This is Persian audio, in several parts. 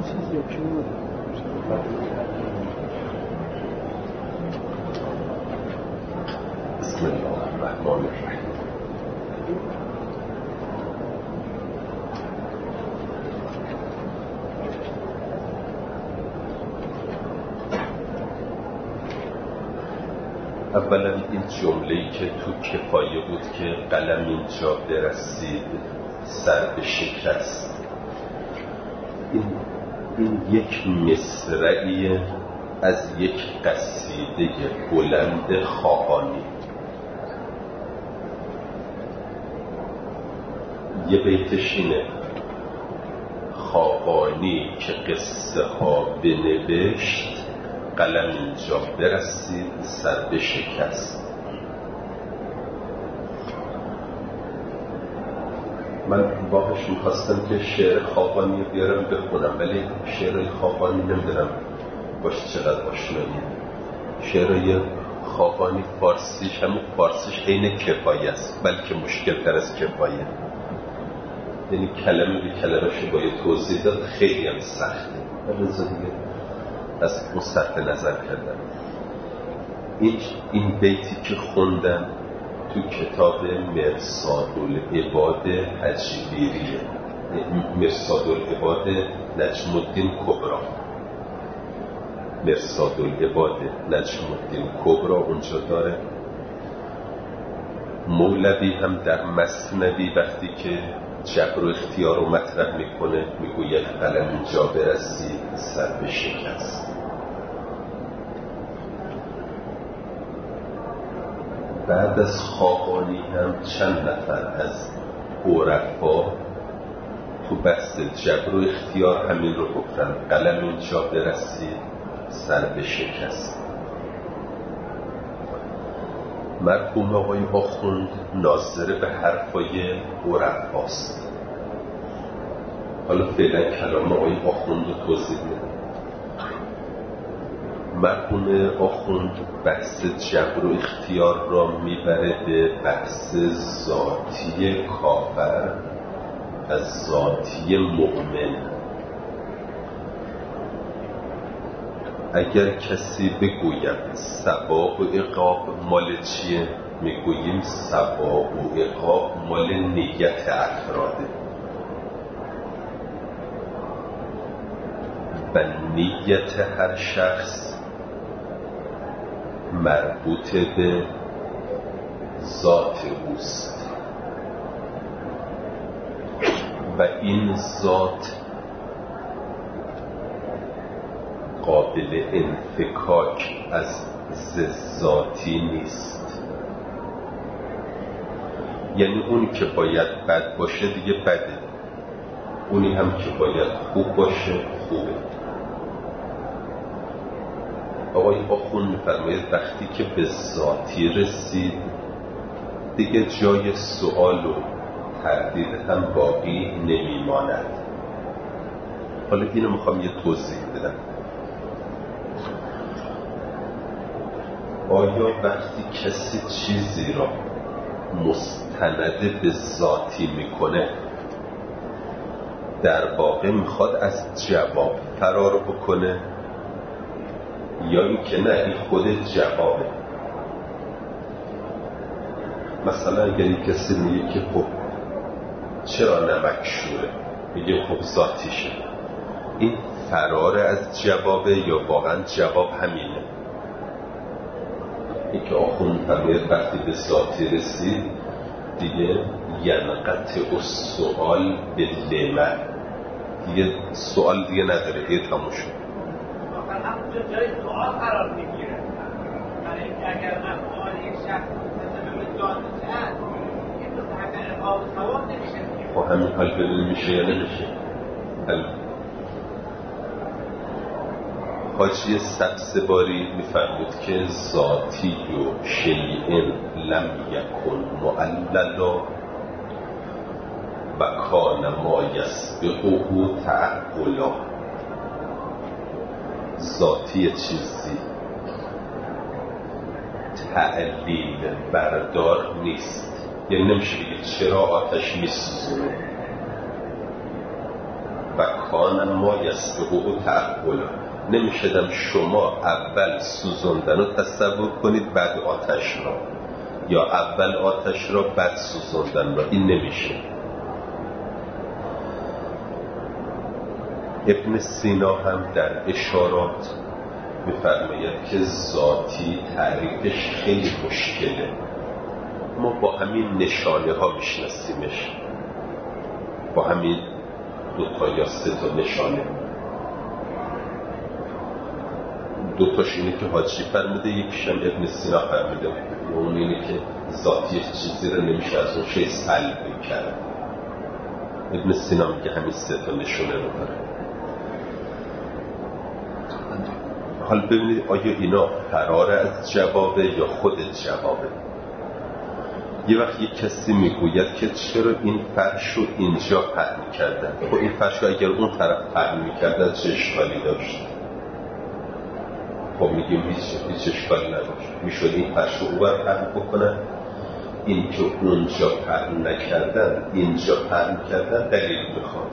بسم الله الرحمن الرحیم. اولا این جمله‌ای که تو کفایه بود که قلم اینجا برسید سر به شکست، این یک مصرعی از یک قصیده بلند خاقانی. یه بیتش اینه: خاقانی که قصه ها بنوشت، قلم اینجا برسید سر به شکست. من واقعش میخواستم که شعر خاقانی بیارم بخونم، ولی شعر خاقانی نمیدونم باش چقدر آشنایی. شعرهای خاقانی فارسیش، همون فارسیش عین کفایه است، بلکه مشکل تر از کفایه. یعنی کلمه به کلمه شو باید توضیح داد، خیلی هم سخته. ولی دیگه از اون صرف نظر کردم. این بیتی که خوندم تو کتاب مرصادالعباد حجویریه، مرصادالعباد نجم الدین کبرا. مرصادالعباد نجم الدین کبرا اونجا داره. مولوی هم در مثنوی وقتی که جبر و اختیار رو مطرح میکنه میگوید قلم اینجا برسید سر به شکست. بعد از خاقانی هم چند نفر از عرفا تو بحث جبر و اختیار همین رو گفتن، قلم اینجا برسید سر به شکست. مرحوم آقای آخوند ناظر به حرفای عرفاست. حالا فعلا کلام آقای آخوند رو توضیح میدم. مرحوم آخوند بحث جبر و اختیار را میبره به بحث ذاتی کافر از ذاتی مؤمن. اگر کسی بگوید ثواب و عقاب مال چیه، میگوییم ثواب و عقاب مال نیت افراده و نیت هر شخص مربوط به ذات اوست و این ذات قابل انفکاک از ذاتی نیست. یعنی اون که باید بد باشه دیگه بده، اونی هم که باید خوب باشه خوبه. آقای آخوند می‌فرماید وقتی که به ذاتی رسید دیگه جای سؤال و تردید هم باقی نمیماند. حالا اینو میخوام یه توضیح بدم. آیا وقتی کسی چیزی را مستند به ذاتی میکنه در واقع میخواد از جواب فرار بکنه، یا اینکه نه این خود جوابه؟ مثلا اگر کسی میگه که خب چرا نمک شوره، میگه خب ذاتیشه، این فرار از جوابه یا واقعا جواب همینه؟ این که آخوند فرماید وقتی به ذاتی رسید دیگه ینقطع السؤال باللمه، دیگه سؤال دیگه نداره، دیگه تموم شد. آخر همونجا جای سؤال قرار میگیره. برای اینکه اگر من سؤال یک شخص مثل به ذاتش هست، این مثل حق عقاب ثواب نمیشه. خب همین حال بدون میشه یا نمیشه؟ حاجی سبزواری میفرمود که ذاتی و شیء لم یکن معللا و کان ما یسبقه تعقلا. ذاتی چیزی تعلیل بردار نیست، یعنی نمیشه بگید چرا آتش میسوزونه، و کان ما یسبقه تعقلا، نمیشدم شما اول سوزوندن رو تصور کنید بعد آتش را، یا اول آتش را بعد سوزوندن را، این نمیشه. ابن سینا هم در اشارات می‌فرماید که ذاتی تعریفش خیلی مشکله، ما با همین نشانه ها میشناسیمش، با همین 2 یا 3 نشانه. 2 اینه که حاجی فرموده، یکیش هم ابن سینا فرموده، اون اینه که ذاتی چیزی رو نمیشه از اون شیء سلب کرد. ابن سینا میگه همین 3 نشانه رو داره. حالا ببینید آیا اینا فرار از جوابه یا خود جوابه. یه وقت یک کسی میگوید که چرا این فرش رو اینجا پهن کردن، خب این فرش رو اگر اون طرف پهن میکردن چه اشکالی داشت؟ خب میگیم هیچ اشکالی نداشت، میشد این فرش رو اونور پهن بکنن. این که اونجا پهن نکردن اینجا پهن کردن دلیل میخواد.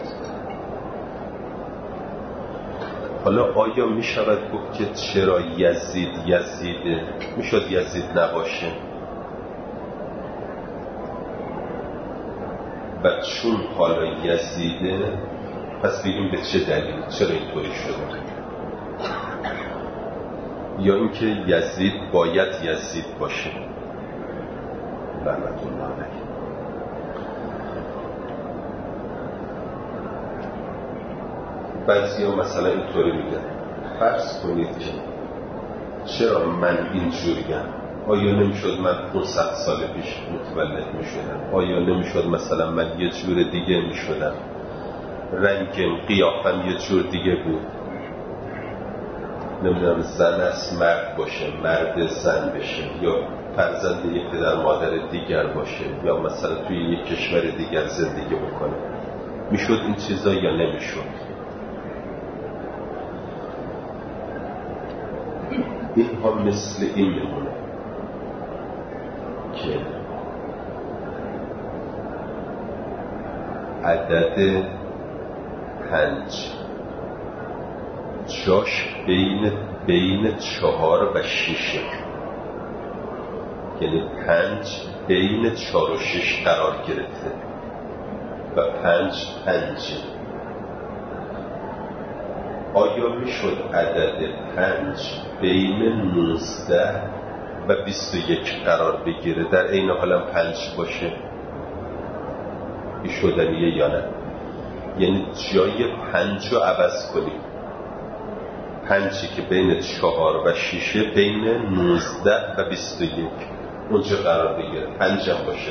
حالا آیا میشود گفت که چرا یزیده؟ میشد یزید نباشه، و چون حالا یزیده پس بگیم به چه دلیل، چرا اینطوری شده؟ یا اینکه یزید باید یزید باشه، لعنت الله علیه. بعضی ها مثلا اینطوری میگن، فرض کنید که چرا من اینجوریم، آیا نمیشد من 500 سال پیش متولد میشدم؟ آیا نمیشد مثلا من یه جور دیگه میشدم؟ رنگم، قیافم یه جور دیگه بود، نمیدونم زن از مرد باشه، مرد زن بشه، یا فرزند یک پدر مادر دیگر باشه، یا مثلا توی یک کشور دیگر زندگی بکنه. میشد این چیزا یا نمیشد؟ اینها مثل این میمونه که عدد 5 جاش بین 4 و 6، یعنی 5 بین 4 و 6 قرار گرفته و 5. آیا میشد عدد 5 بین 19 و 21 قرار بگیره، در عین حال 5 باشه؟ این شدنیه یا نه؟ یعنی جای 5 رو عوض کنیم، 5 که بین 4 و 6 بین 19 و 21 اونجا قرار بگیره، 5 هم باشه.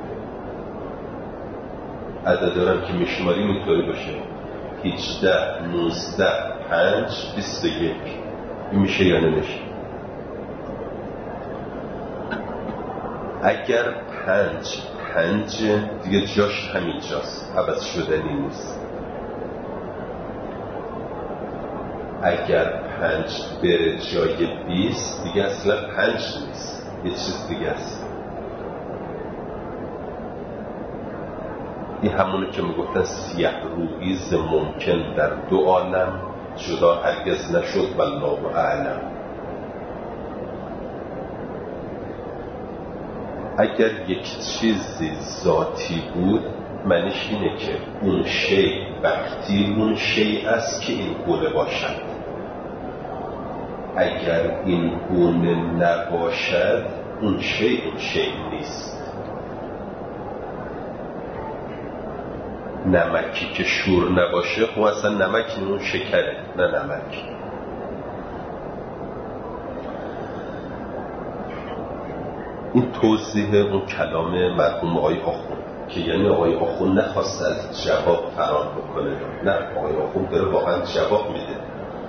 عدد دارم که میشماریم اینطوری باشه، 18 19 5 21. این میشه یا نمیشه؟ اگر 5 دیگه جاش همینجاست، عوض شدنی نیست. اگر 5 بره جای 20 دیگه اصلا 5 نیست، یه چیز دیگه است. این همونه که میگفتن سیه رویز ممکن در 2 عالم جدا هرگز نشد والله اعلم. اگر یک چیزی ذاتی بود معنیش اینه که اون شیء وقتی اون شیء است که این گونه باشد. اگر این گونه نباشد اون شیء نیست. نمکی که شور نباشه خب اصلا نمک اون شکره، نه نمک. این توضیح اون کلام مرحوم آقای آخوند که یعنی آقای آخوند نخواست از جواب فرار بکنه، نه آقای آخوند داره واقعا جواب میده.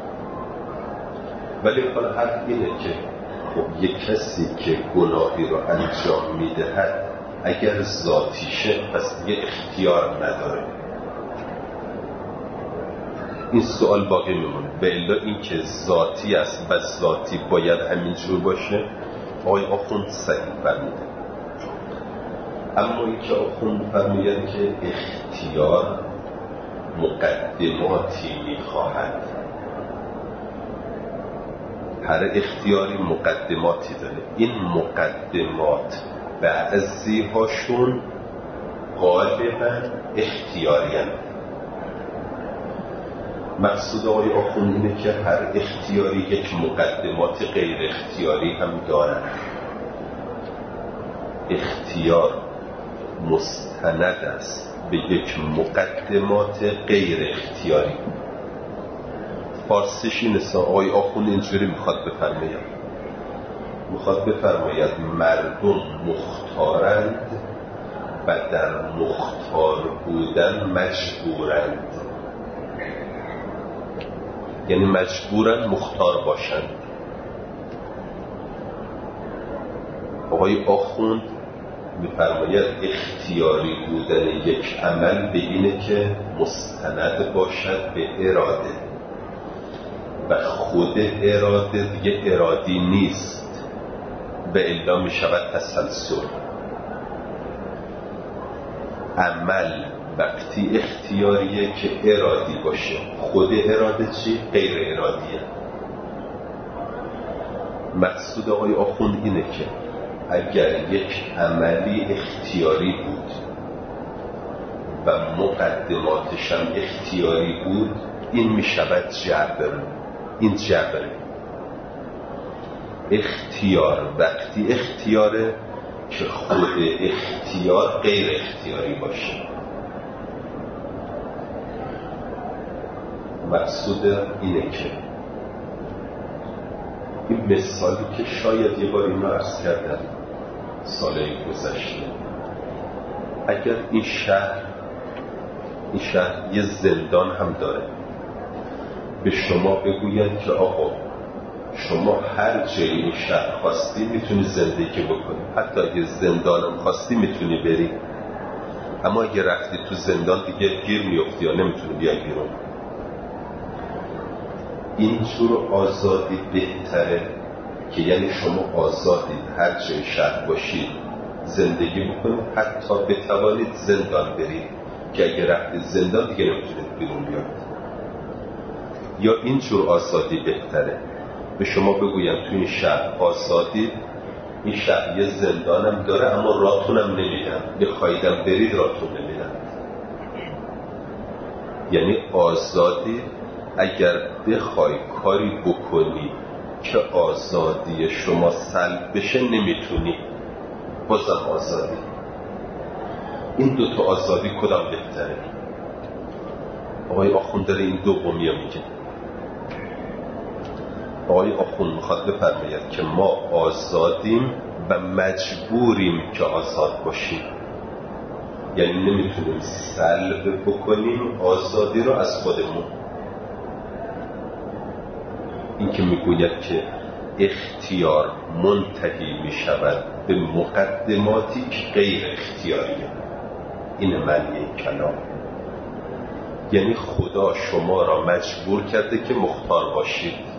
ولی حالا حرف اینه که خب یک کسی که گناهی رو انجام میدهد اگر ذاتیشه پس دیگه اختیار نداره. این سوال باقی میمونه. به الا این که ذاتی است و ذاتی باید همینجور باشه آقای آخوند صحیح فرموده. اما این که آخوند فرموید که اختیار مقدماتی میخواهد. هر اختیاری مقدماتی داره. این مقدمات بعضی هاشون غالبا اختیاری هستند. مقصود آقای آخوند اینه که هر اختیاری یک مقدمات غیر اختیاری هم دارد. اختیار مستند است به یک مقدمات غیر اختیاری. فارسیش این است. آقای آخوند اینجوری میخواد بفرماید مردم مختارند و در مختار بودن مجبورند. یعنی مجبورند مختار باشند. آقای آخوند میفرماید اختیاری بودن یک عمل به اینه که مستند باشد به اراده و خود اراده دیگه ارادی نیست، به الا می شود تسلسل. عمل وقتی اختیاریه که ارادی باشه. خود اراده چی؟ غیر ارادیه. مقصود آقای آخوند اینه که اگر یک عملی اختیاری بود و مقدماتش هم اختیاری بود، این می شود جبر. این جبره. اختیار وقتی اختیاره که خود اختیار غیر اختیاری باشه. مقصود اینه که این مثالی که شاید یه بار اینو عرض کردم سالهای گذشته، اگر این شهر یه زندان هم داره، به شما بگوید که آقا شما هر جای این شهر خواستی میتونی زندگی بکنی، حتی اگه زندانم خواستی میتونی بری، اما اگه رفتی تو زندان دیگه گیر میفتی یا نمیتونی بیای بیرون. اینجور آزادی بهتره که یعنی شما آزادید هر جای شهر باشید زندگی بکنید، حتی بتوانید زندان برید که اگه رفتید زندان دیگه نمیتونید بیرون بیاید. یا اینجور آزادی بهتره به شما بگویم تو این شهر آزادید، این شهر یه زندانم داره اما راتونم نمیدم، بخوایدم برید راتون نمیدم. یعنی آزادی اگر بخوای کاری بکنی که آزادی شما سلب بشه نمیتونی، بازم آزادی. این دوتا آزادی کدام بهتره؟ آقای آخوند داره این دومی میگه. آقای آخوند میخواد بفرماید که ما آزادیم و مجبوریم که آزاد باشیم. یعنی نمیتونیم سلب بکنیم آزادی رو از خودمون. این که میگوید که اختیار منتهی میشود به مقدماتی که غیر اختیاریه، این معنی این کلام. یعنی خدا شما را مجبور کرده که مختار باشید.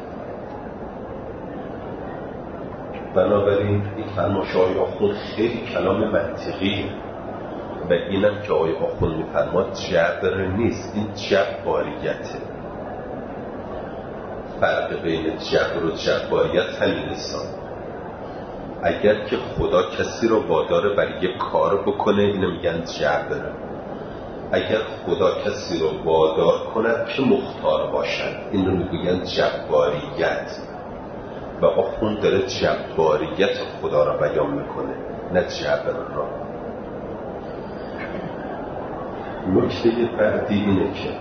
بنابراین این فرمایش آقای آخوند خیلی کلام منطقیه و اینم که آقای آخوند میفرماد جبر نیست، این جباریته. فرق بین جبر و جباریت همین است. اگر که خدا کسی رو واداره برای یک کار بکنه اینو میگن جبر. اگر خدا کسی رو وادار کند که مختار باشد این رو میگن جباریت. و آخوند داره جباریت خدا را بیان میکنه نه جبر را. نکته بعدی اینه که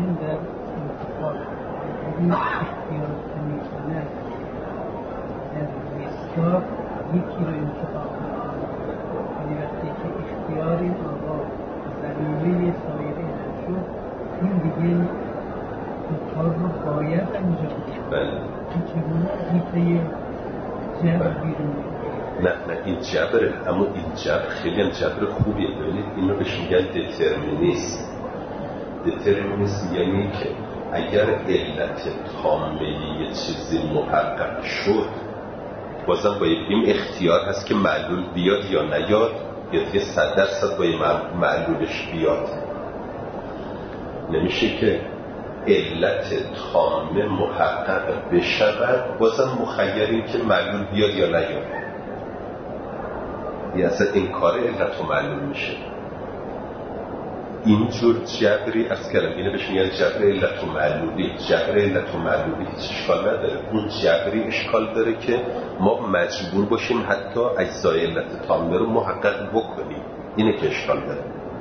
در یکی رو انتخاب کنید. وقتی که اختیار این آقا ضروری سایره نشد، این دیگه کار رو باید انجام کنید. بله. این چگونه حیطه جبر بیرون نه این جبره، اما این جبر خیلی هم جبر خوبیه. ببینید این رو بهش میگن دترمینیسم. دترمینیسم یعنی که اگر علت تامه یه چیزی محقق شد، بازم باید بگیم اختیار هست که معلول بیاد یا نیاد، یا دیگه 100% باید معلولش بیاد. نمیشه که علت تامه محقق بشود بازم مخیریم که معلول بیاد یا نیاد. یه اصلا این کار علت و معلول میشه. اینجور جبری از کلم اینه بهش میگن جبر علت و معلولی. جبر علت و معلولی هیچ اشکال نداره. اون جبری اشکال داره که ما مجبور باشیم حتی اجزای علت تامه رو محقق بکنیم. اینه که اشکال داره.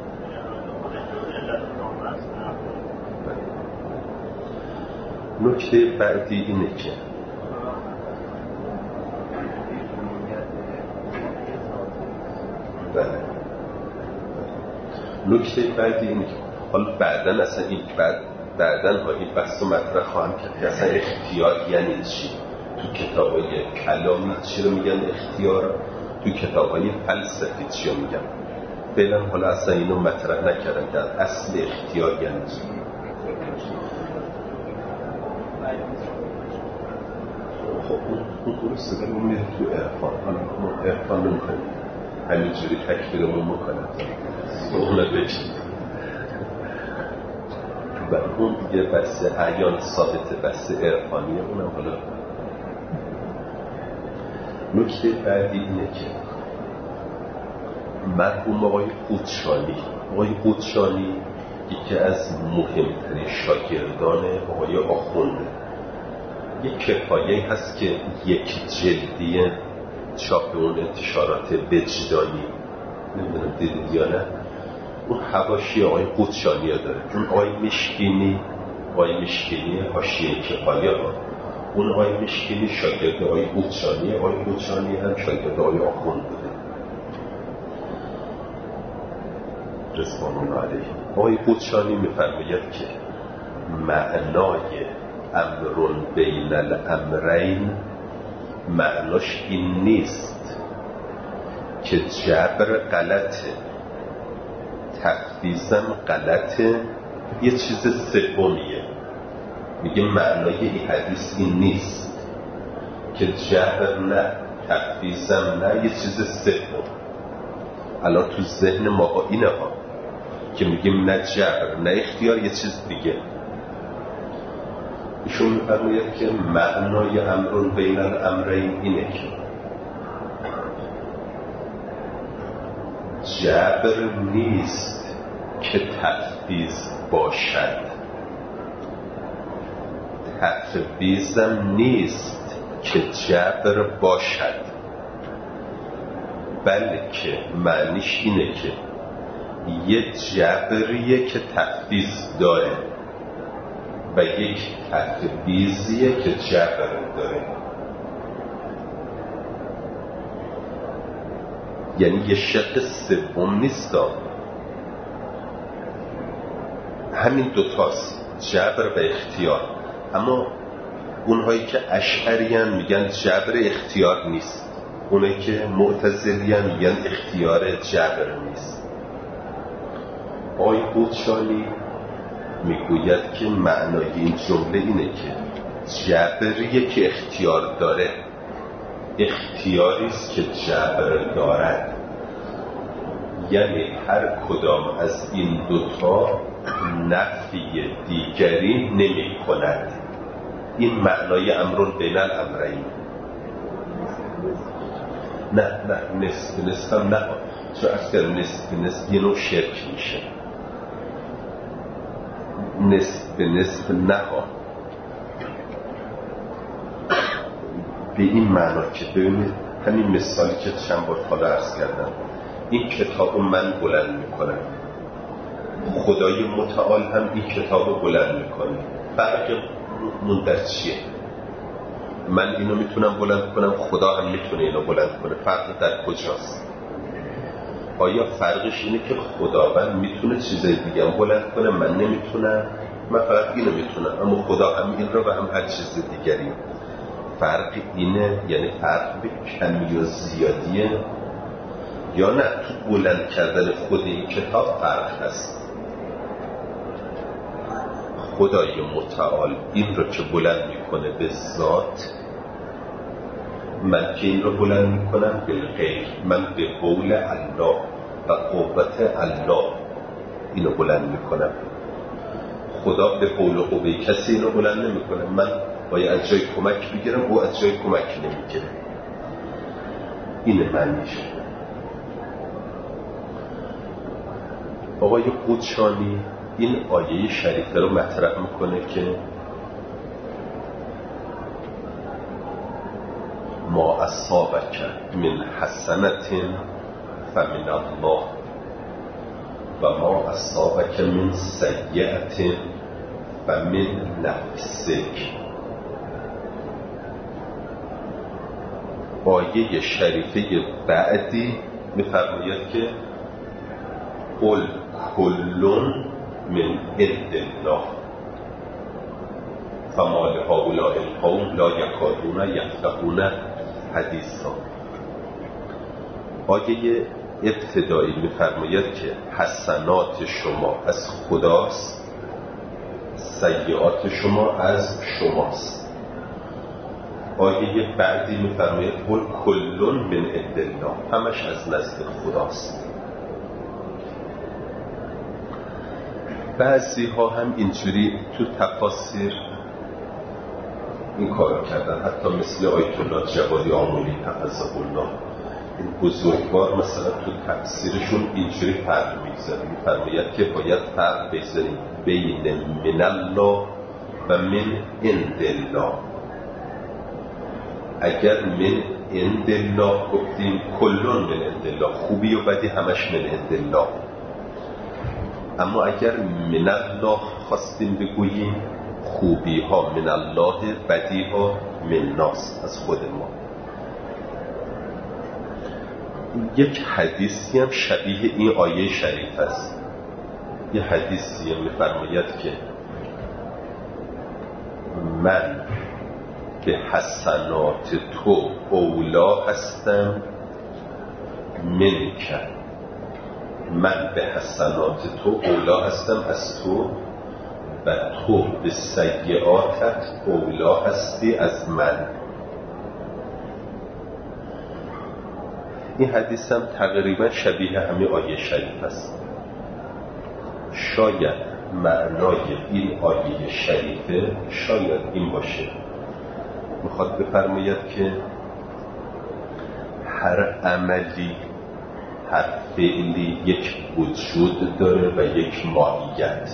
نکته بعدی اینه که نکته بعدی اینه که حالا بعدن اصلا این بعدن ها این بحث و مطرح خواهم کرد که اصلا اختیار یعنی چی. تو کتابای کلامی چی رو میگن اختیار، تو کتابای فلسفی چی رو میگن. فعلا حالا اصلا اینو مطرح نکردم در اصل اختیار یعنی چی. خب اون درسته دارم میره تو عرفان. حالا ما عرفان نمیکنیم همینجوری تکفیرمون میکنم اونه بچید و اون دیگه بحث اعیان ثابت بحث عرفانیه. اونم حالا نکته بعدی اینه که مرحوم آقای قودشانی یکی از مهمترین شاگردان آقای آخونده. یک کفایه هست که یک جلدی چاپ اون انتشارات وجدانی، نمیدونم دیدید یا نه، اون حواشی آقای قودشانی ها داره. اون آقای مشکینی حاشیه کفایه ها، اون آقای مشکینی شاگرد آقای قودشانی، آقای قودشانی هم شاگرد آقای آخوند بوده رضوان الله علیه. آقای قودشانی میفرماید که معنای امر بین الامرین معناش این نیست که جبر غلطه، تفویضم غلطه، یه چیز سومیه. میگه معنای این حدیث این نیست که جبر نه، تفویضم نه، یه چیز سوم. الان تو ذهن ما با اینه ها که میگیم نه جبر نه اختیار، یه چیز دیگه. ایشون میفرماید که معنای امر بین الامرین اینه که جبر نیست که تفویض باشد، تفویضم نیست که جبر باشد، بلکه معنیش اینه که یه جبریه که تفویض داره و یک تفویضیه که جبر داره. یعنی یه شق سوم نیست، همین دوتاست، جبر و اختیار. اما اونهایی که اشعریان میگن جبر اختیار نیست، اونهایی که معتزلیان میگن اختیار جبر نیست. آقای قودشانی میگوید که معنای این جمله اینه که جبریه که اختیار داره، اختیاریست که جبر دارد. یعنی هر کدام از این دوتا نفی دیگری نمی کند. این معنای امر بین الامرین. نه نصف هم نه، چون اصلا نصف یه نوع شرک میشه. نصف نه به این معنا که ببینید همین مثالی که چند بار حالا عرض کردم، این کتاب من بلند میکنم، خدای متعال هم این کتاب بلند میکنه. فرق من در چیه؟ من اینو میتونم بلند کنم، خدا هم میتونه اینو بلند کنه. فرق در کجاست؟ آیا فرقش اینه که خداوند میتونه چیزای دیگه هم بلند کنه، من نمیتونم؟ من فقط اینو میتونم، اما خدا هم این رو و هم هر چیز دیگری. فرق اینه، یعنی فرق به کمی و زیادیه یا نه تو بلند کردن خود این کتاب فرق هست؟ خدای متعال این رو که بلند میکنه به ذات، من که این رو بلند میکنم بالغیر، من به قول الله و قوت الله اینو بلند میکنم. خدا به حول و قوه کسی اینو بلند نمیکنه. من باید از جای کمک بگیرم، او از جای کمک نمیگیره. اینه معنیش. آقای قدشانی این آیه شریفه رو مطرح میکنه که ما اصابک من حسنت فمن الله و ما اصابک من سیئت فمن نفسک. آیه شریفه بعدی میفرماید که قل کل من عند الله فما لهؤلاء القوم لا یکادون یفقهون حدیثا. آیه ابتدایی میفرماید که حسنات شما از خداست، سیئات شما از شماست. آیه بعدی میفرماید قل کل من عند الله، همش از نزد خداست. بعضی ها هم اینجوری تو تفاسیر این کارو کردن، حتی مثل آیت الله جوادی آمولی حفظه الله، این بزرگوار مثلا تو تفسیرشون اینجوری فرق می‌ذاره، می‌فرماید که باید فرق بذاریم بین من الله و من عند الله. اگر من عند الله گفتیم کلون من عند الله، خوبی و بدی همش من عند الله. اما اگر من الله خواستیم بگوییم خوبی ها من الله، بدی ها من ناس، از خود ما. یک حدیثی هم شبیه این آیه شریف است. یه حدیثی هم می‌فرماید که من به حسنات تو اولا هستم منک، من به حسنات تو اولا هستم از تو و تو به سیئاتت اولا هستی از من. این حدیث هم تقریبا شبیه همین آیه شریف است. شاید معنای این آیه شریفه شاید این باشه، میخواد بفرماید که هر عملی، هر فعلی یک وجود داره و یک ماهیت.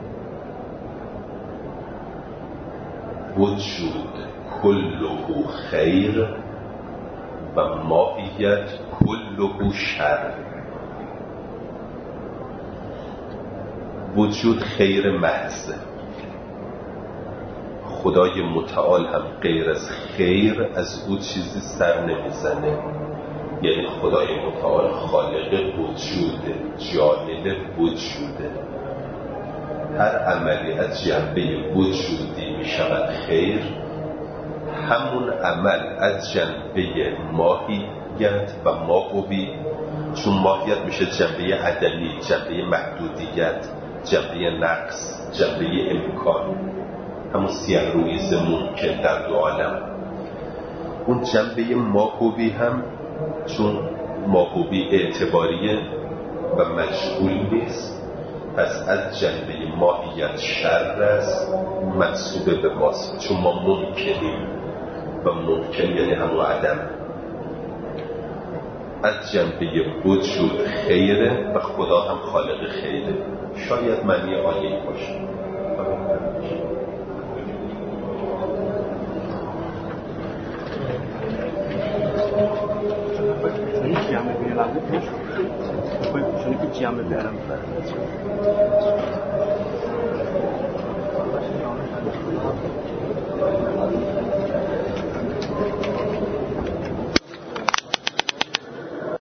وجود کله خیر و ماهیت کله شر. وجود خیر محض، خدای متعال هم غیر از خیر از او چیزی سر نمیزنه. یعنی خدای متعال خالق وجوده، جانل وجوده. هر عملی از جنبه وجودی می شود خیر، همون عمل از جنبه ماهیت و ماهوی، چون ماهیت میشه جنبه عدمی، جنبه محدودیت، جنبه نقص، جنبه امکان، همون سیاه رویز ممکن در دو عالم. اون جنبه ماهوی هم چون ماهوی اعتباریه و مجهول نیست، پس از جنبه ماهیت شر است، منسوب به ماست، چون ما ممکنیم و ممکن یعنی همون عدم. از جنبه وجود خیره و خدا هم خالق خیره. شاید معنی آیه باشه.